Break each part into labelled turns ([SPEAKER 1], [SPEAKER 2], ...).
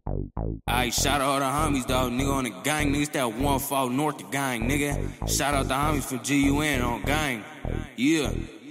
[SPEAKER 1] Aight, shout out all the homies, dawg. Nigga on the gang, niggas that 1-4 North the gang, nigga. Shout out the homies from GUN on gang. Yeah.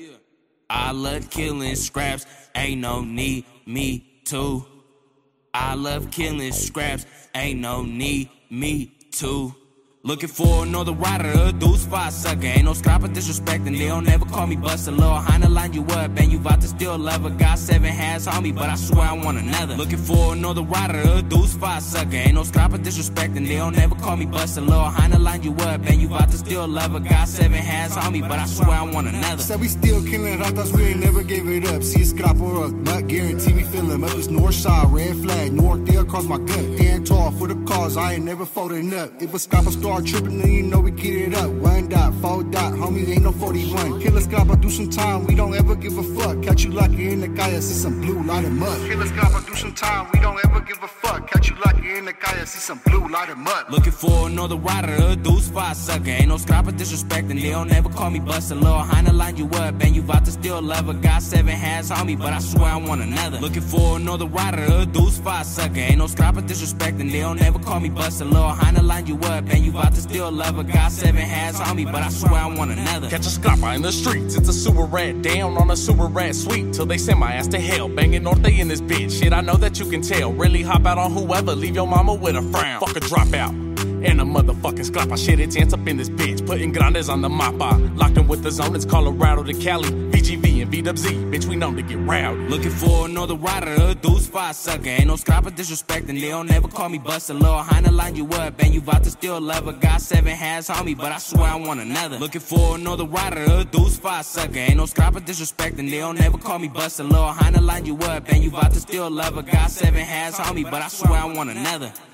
[SPEAKER 1] I love killing scraps, ain't no need me to. I love killing scraps, ain't no need me to. Looking for another rider, a deuce five sucker. Ain't no scrap of disrespecting, they don't ever call me bust a little Honda line you up, and you about to steal leather. Got 7 hands on me, but I swear I want another. Looking for another rider, a deuce five sucker. Ain't no scrap of disrespecting, they don't ever call me bust a little Honda line you up, and you about to steal leather. Got 7 hands on me, but I swear I want another.
[SPEAKER 2] Said we still killing ratas, we ain't never gave it up. See a scrap or a nut, guarantee we fill him up. It's north side, red flag, north there across my gut. Stand tall for the cause, I ain't never folding up. If a scrapper start tripping, then you know we get it up. 1 dot, 4 dot, homies ain't no 41. Kill a scrapper, do some time, we don't ever give a fuck. Catch you like you in the Kaya, see some blue, light him up. Kill a scrapper, do some time, we don't ever give a fuck. Catch you like you in the Kaya, see some blue, light him up.
[SPEAKER 1] Looking for another rider, a deuce five sucker. Ain't no scrapper disrespecting, they don't ever call me bust a little Honda line you up, and you about to steal leather. Got 7 hands on me, but I swear I want another. Looking for another rider, a deuce five sucker. Ain't no scrapper disrespecting, they don't ever call me bust a little Honda line you up, and you about to steal leather. Got 7 hands on me, but I swear I want another.
[SPEAKER 3] Catch a scrapper in the streets, it's a sewer rat. Down on a sewer rat suite till they send my ass to hell. Banging North in this bitch, shit I know that you can tell. Really hop out on whoever, leave your mama with a frown. Fuck a dropout. And a motherfucking scrapper, shit, it's ants up in this bitch. Putting grandes on the mapa. Locked in with the zone, it's Colorado to Cali. VGV and VWZ, bitch, we known to get rowdy.
[SPEAKER 1] Looking for another rider, a deuce five sucker. Ain't no scrapper disrespecting, they don't ever call me bust a little Honda line you up, and you about to steal leather. Got 7 hands on me, but I swear I want another. Looking for another rider, a deuce five sucker. Ain't no scrapper disrespecting, they don't ever call me bust a little Honda line you up, and you about to steal leather. Got 7 hands on me, but I swear I want another.